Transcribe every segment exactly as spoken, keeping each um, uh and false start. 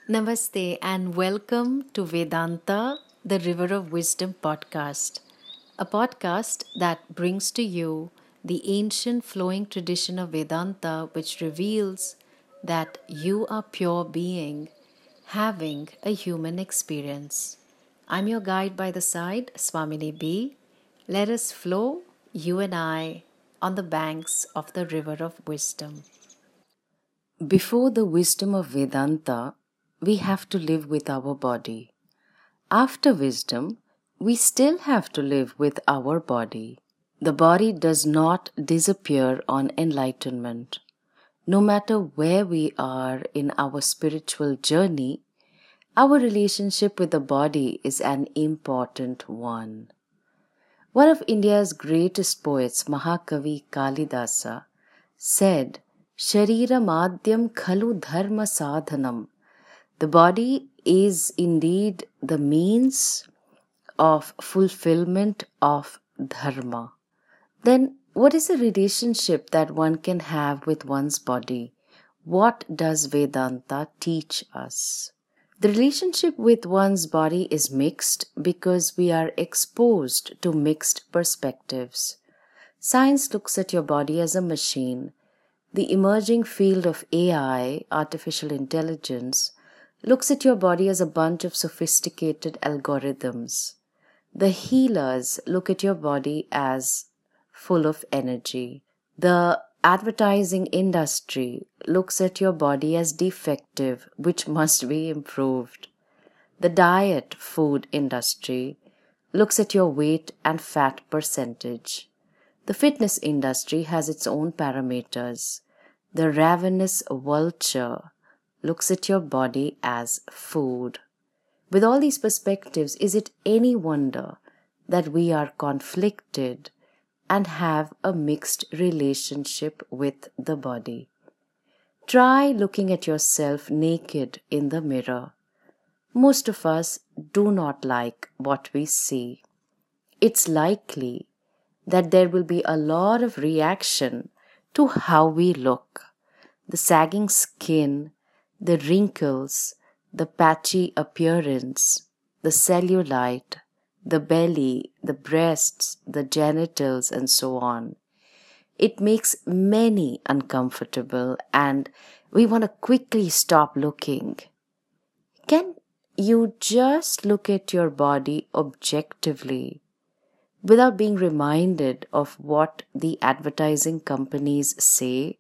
Namaste and welcome to Vedanta, the River of Wisdom podcast, a podcast that brings to you the ancient flowing tradition of Vedanta, which reveals that you are pure being having a human experience. I'm your guide by the side, Swamini B. Let us flow, you and I, on the banks of the River of Wisdom. Before the wisdom of Vedanta, we have to live with our body. After wisdom, we still have to live with our body. The body does not disappear on enlightenment. No matter where we are in our spiritual journey, our relationship with the body is an important one. One of India's greatest poets, Mahakavi Kalidasa, said, Sharira madhyam khalu dharma sadhanam. The body is indeed the means of fulfillment of dharma. Then, what is the relationship that one can have with one's body? What does Vedanta teach us? The relationship with one's body is mixed because we are exposed to mixed perspectives. Science looks at your body as a machine. The emerging field of A I, artificial intelligence, looks at your body as a bunch of sophisticated algorithms. The healers look at your body as full of energy. The advertising industry looks at your body as defective, which must be improved. The diet food industry looks at your weight and fat percentage. The fitness industry has its own parameters. The ravenous vulture looks at your body as food. With all these perspectives, is it any wonder that we are conflicted and have a mixed relationship with the body? Try looking at yourself naked in the mirror. Most of us do not like what we see. It's likely that there will be a lot of reaction to how we look. The sagging skin, the wrinkles, the patchy appearance, the cellulite, the belly, the breasts, the genitals, and so on. It makes many uncomfortable and we want to quickly stop looking. Can you just look at your body objectively without being reminded of what the advertising companies say,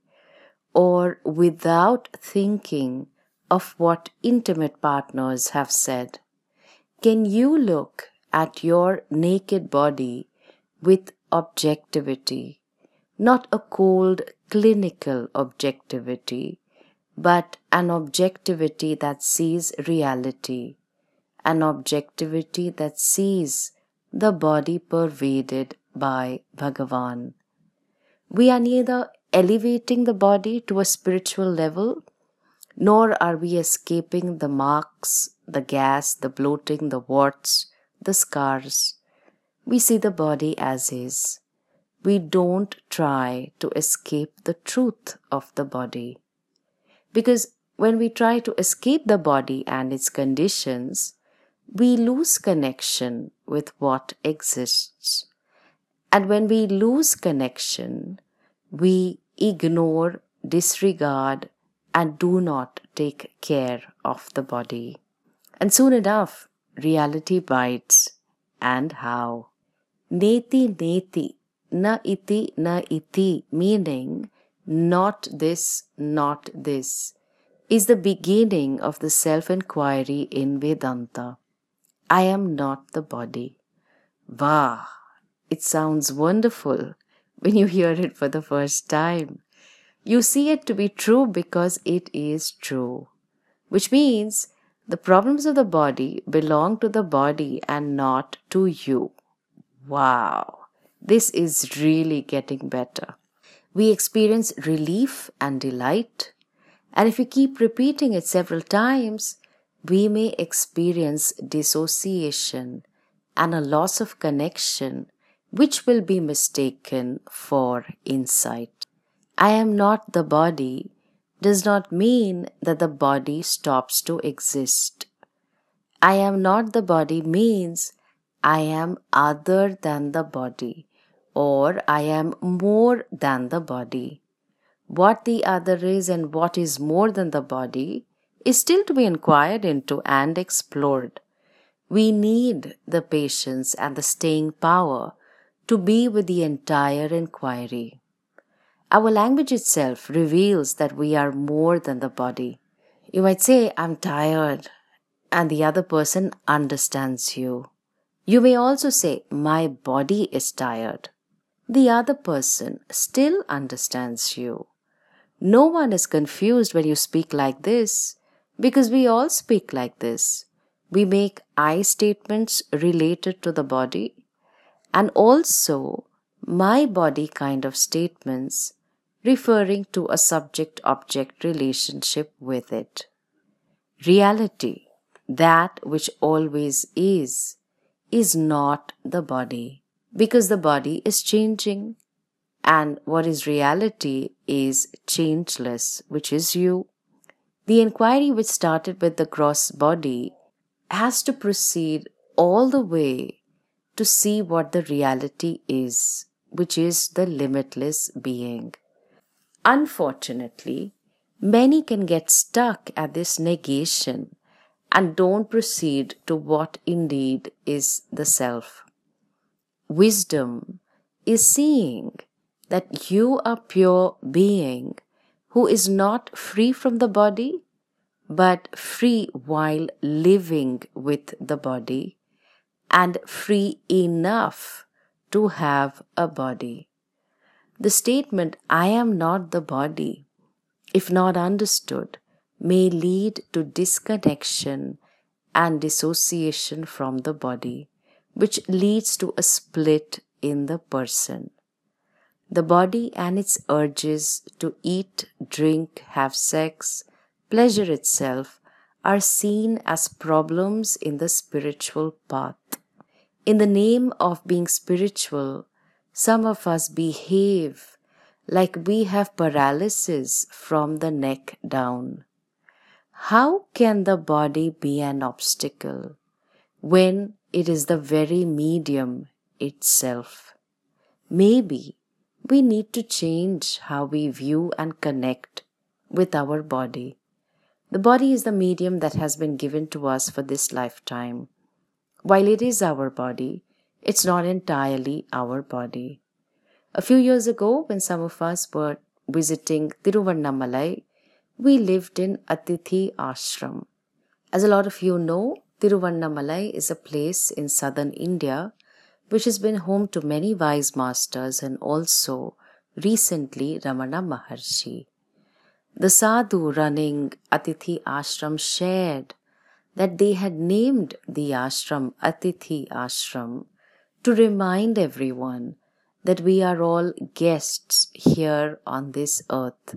or without thinking of what intimate partners have said? Can you look at your naked body with objectivity, not a cold clinical objectivity, but an objectivity that sees reality, an objectivity that sees the body pervaded by Bhagavan? We are neither elevating the body to a spiritual level, nor are we escaping the marks, the gas, the bloating, the warts, the scars. We see the body as is. We don't try to escape the truth of the body. Because when we try to escape the body and its conditions, we lose connection with what exists. And when we lose connection, we ignore, disregard, and do not take care of the body. And soon enough, reality bites. And how? Neti neti, na iti na iti, meaning not this, not this, is the beginning of the self-inquiry in Vedanta. I am not the body. Wow, it sounds wonderful when you hear it for the first time. You see it to be true because it is true, which means the problems of the body belong to the body and not to you. Wow, this is really getting better. We experience relief and delight, and if we keep repeating it several times, we may experience dissociation and a loss of connection, which will be mistaken for insight. I am not the body does not mean that the body stops to exist. I am not the body means I am other than the body, or I am more than the body. What the other is and what is more than the body is still to be inquired into and explored. We need the patience and the staying power to be with the entire inquiry. Our language itself reveals that we are more than the body. You might say, I'm tired, and the other person understands you. You may also say, my body is tired. The other person still understands you. No one is confused when you speak like this, because we all speak like this. We make I statements related to the body, and also my body kind of statements referring to a subject-object relationship with it. Reality, that which always is, is not the body, because the body is changing, and what is reality is changeless, which is you. The inquiry which started with the gross body has to proceed all the way to see what the reality is, which is the limitless being. Unfortunately, many can get stuck at this negation and don't proceed to what indeed is the self. Wisdom is seeing that you are pure being who is not free from the body, but free while living with the body, and free enough to have a body. The statement, I am not the body, if not understood, may lead to disconnection and dissociation from the body, which leads to a split in the person. The body and its urges to eat, drink, have sex, pleasure itself, are seen as problems in the spiritual path. In the name of being spiritual, some of us behave like we have paralysis from the neck down. How can the body be an obstacle when it is the very medium itself? Maybe we need to change how we view and connect with our body. The body is the medium that has been given to us for this lifetime. While it is our body, it's not entirely our body. A few years ago, when some of us were visiting Tiruvannamalai, we lived in Atithi Ashram. As a lot of you know, Tiruvannamalai is a place in southern India which has been home to many wise masters and also recently Ramana Maharshi. The sadhu running Atithi Ashram shared that they had named the ashram Atithi Ashram to remind everyone that we are all guests here on this earth.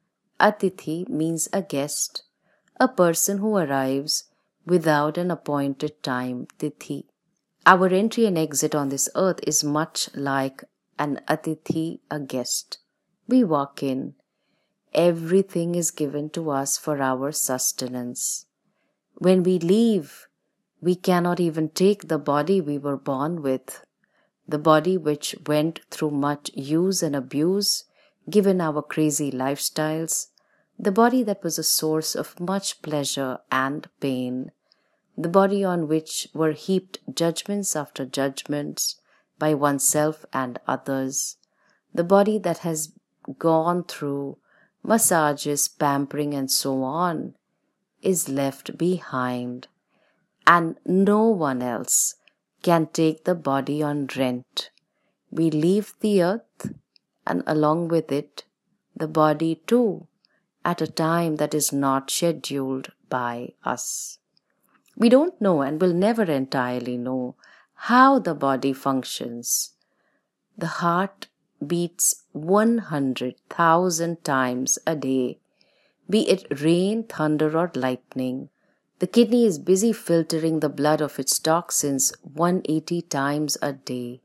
Atithi means a guest, a person who arrives without an appointed time, tithi. Our entry and exit on this earth is much like an atithi, a guest. We walk in. Everything is given to us for our sustenance. When we leave, we cannot even take the body we were born with, the body which went through much use and abuse, given our crazy lifestyles, the body that was a source of much pleasure and pain, the body on which were heaped judgments after judgments by oneself and others, the body that has gone through massages, pampering, and so on, is left behind, and no one else can take the body on rent. We leave the earth, and along with it, the body too, at a time that is not scheduled by us. We don't know and will never entirely know how the body functions. The heart beats one hundred thousand times a day, be it rain, thunder, or lightning. The kidney is busy filtering the blood of its toxins one hundred eighty times a day.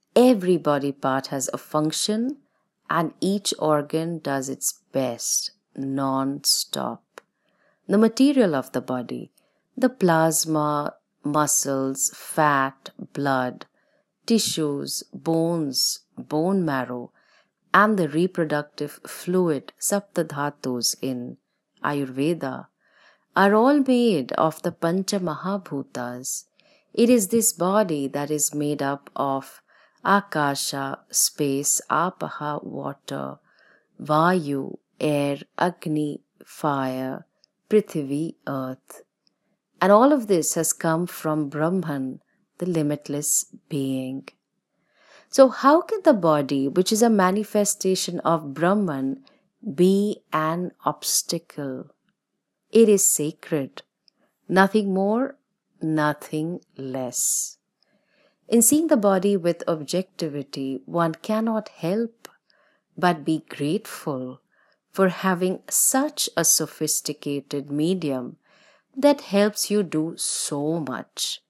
Every body part has a function and each organ does its best. non-stop. The material of the body, the plasma, muscles, fat, blood, tissues, bones, bone marrow, and the reproductive fluid Saptadhatus in Ayurveda are all made of the Pancha Mahabhutas. It is this body that is made up of Akasha, space, Apaha, water, Vayu, air, Agni, fire, Prithvi, earth. And all of this has come from Brahman, the limitless being. So how can the body, which is a manifestation of Brahman, be an obstacle? It is sacred. Nothing more, nothing less. In seeing the body with objectivity, one cannot help but be grateful for having such a sophisticated medium that helps you do so much.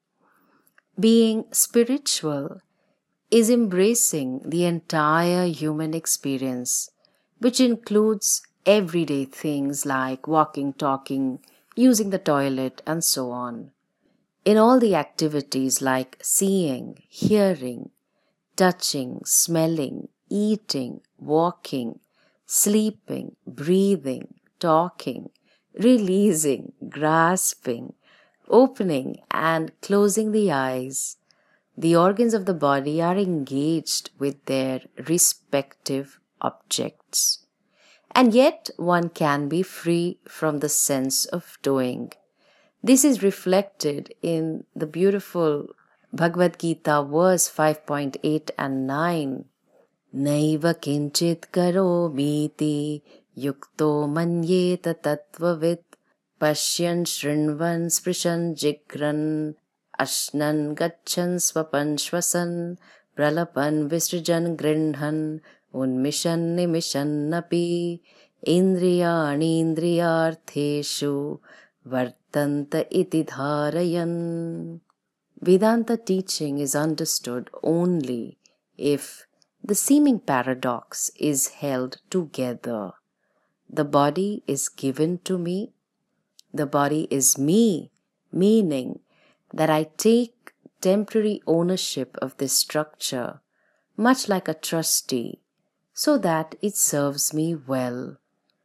Being spiritual is embracing the entire human experience, which includes everyday things like walking, talking, using the toilet, and so on. In all the activities like seeing, hearing, touching, smelling, eating, walking, sleeping, breathing, talking, releasing, grasping, opening and closing the eyes, the organs of the body are engaged with their respective objects. And yet one can be free from the sense of doing. This is reflected in the beautiful Bhagavad Gita verse five point eight and nine. Naiva kinchit karomiti yukto manyeta tattvavit pashyan shrinvan sprishan jigran ashnan gachan swapan shwasan pralapan visrijan grinhan unmishan nimishan napi indriyani indriyartheshu vartanta iti dharayan. Vedanta teaching is understood only if the seeming paradox is held together. The body is given to me. The body is me, meaning that I take temporary ownership of this structure, much like a trustee, so that it serves me well.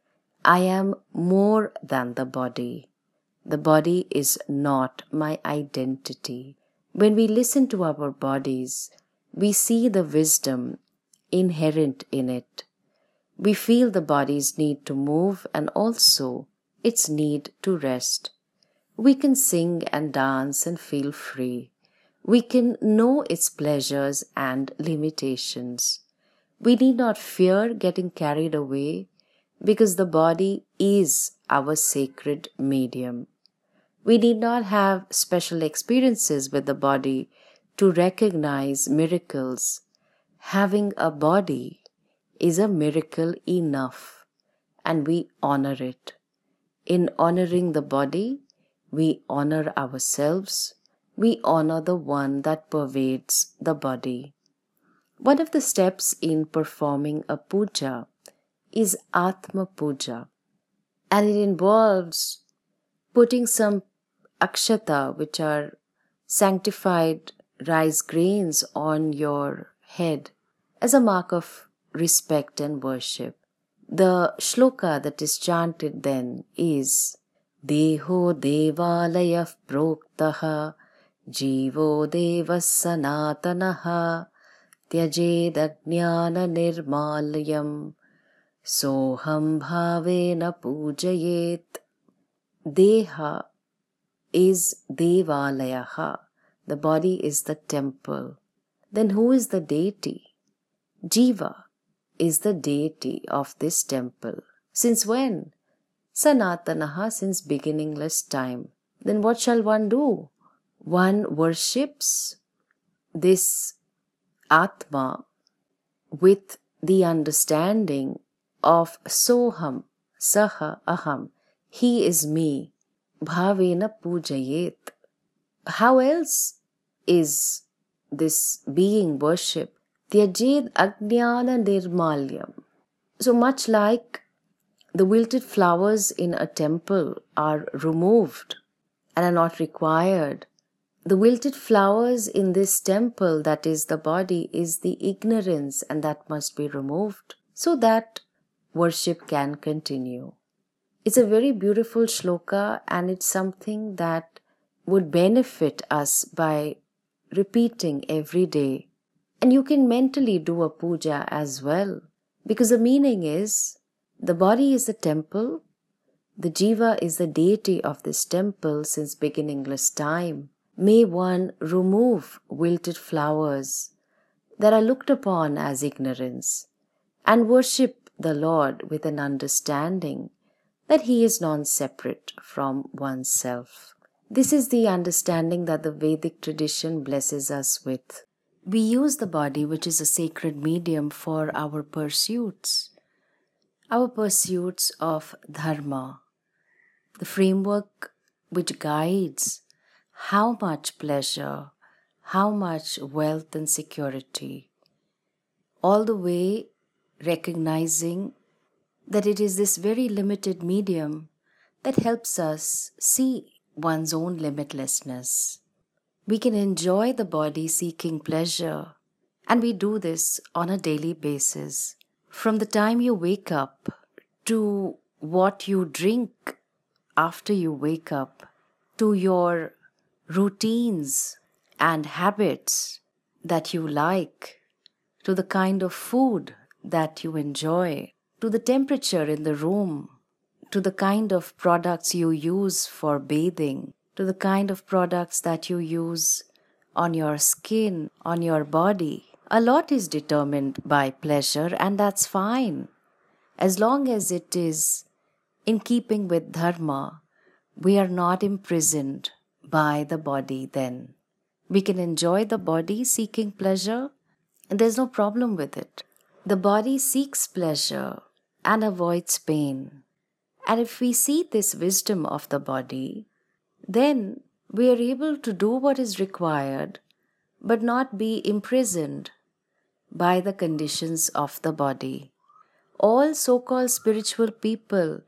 I am more than the body. The body is not my identity. When we listen to our bodies, we see the wisdom inherent in it. We feel the body's need to move and also its need to rest. We can sing and dance and feel free. We can know its pleasures and limitations. We need not fear getting carried away because the body is our sacred medium. We need not have special experiences with the body to recognize miracles. Having a body is a miracle enough, and we honor it. In honoring the body, we honor ourselves. We honor the one that pervades the body. One of the steps in performing a puja is Atma Puja, and it involves putting some akshata, which are sanctified rice grains, on your head as a mark of respect and worship. The shloka that is chanted then is Deho Devalaya Proktaha Jivo Devas Sanatanaha Tyajed Ajnana Nirmalayam Soham Bhavena Pujayet. Deha is Devalayaha. The body is the temple. Then who is the deity? Jiva is the deity of this temple. Since when? Sanatanaha, since beginningless time. Then what shall one do? One worships this Atma with the understanding of Soham, Saha, Aham. He is me. Bhavena Pujayet. How else is this being worshipped? Tyajed Ajnana Nirmalyam. So much like The wilted flowers in a temple are removed and are not required. The wilted flowers in this temple, that is the body, is the ignorance, and that must be removed so that worship can continue. It's a very beautiful shloka, and it's something that would benefit us by repeating every day. And you can mentally do a puja as well, because the meaning is the body is the temple, the jiva is the deity of this temple since beginningless time. May one remove wilted flowers that are looked upon as ignorance and worship the Lord with an understanding that He is non-separate from oneself. This is the understanding that the Vedic tradition blesses us with. We use the body, which is a sacred medium, for our pursuits, our pursuits of dharma, the framework which guides how much pleasure, how much wealth and security, all the way recognizing that it is this very limited medium that helps us see one's own limitlessness. We can enjoy the body seeking pleasure, and we do this on a daily basis. From the time you wake up to what you drink after you wake up, to your routines and habits that you like, to the kind of food that you enjoy, to the temperature in the room, to the kind of products you use for bathing, to the kind of products that you use on your skin, on your body. A lot is determined by pleasure, and that's fine. As long as it is in keeping with dharma, we are not imprisoned by the body then. We can enjoy the body seeking pleasure, and there's no problem with it. The body seeks pleasure and avoids pain. And if we see this wisdom of the body, then we are able to do what is required, but not be imprisoned by the conditions of the body. All so-called spiritual people,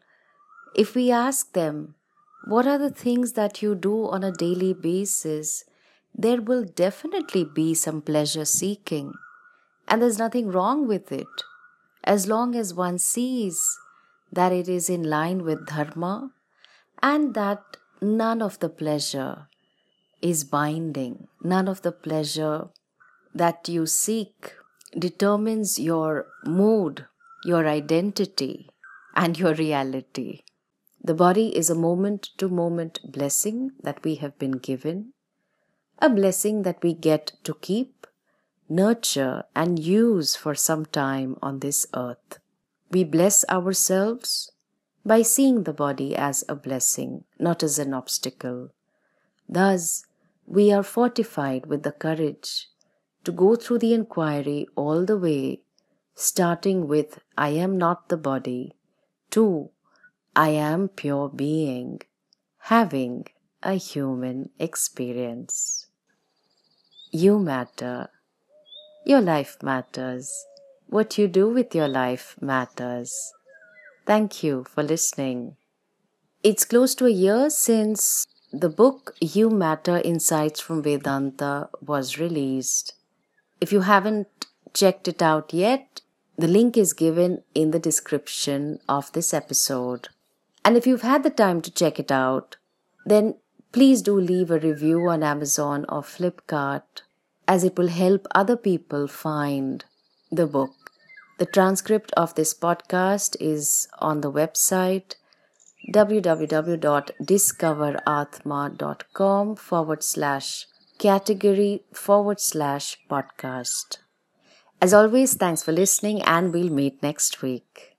if we ask them, what are the things that you do on a daily basis, there will definitely be some pleasure seeking. And there's nothing wrong with it, as long as one sees that it is in line with dharma and that none of the pleasure is binding. None of the pleasure that you seek determines your mood, your identity, and your reality. The body is a moment-to-moment blessing that we have been given, a blessing that we get to keep, nurture, and use for some time on this earth. We bless ourselves by seeing the body as a blessing, not as an obstacle. Thus, we are fortified with the courage to go through the inquiry all the way, starting with I am not the body, to I am pure being, having a human experience. You matter. Your life matters. What you do with your life matters. Thank you for listening. It's close to a year since the book You Matter Insights from Vedanta was released. If you haven't checked it out yet, the link is given in the description of this episode. And if you've had the time to check it out, then please do leave a review on Amazon or Flipkart, as it will help other people find the book. The transcript of this podcast is on the website www.discoveratma.com forward slash category forward slash podcast. As always, thanks for listening, and we'll meet next week.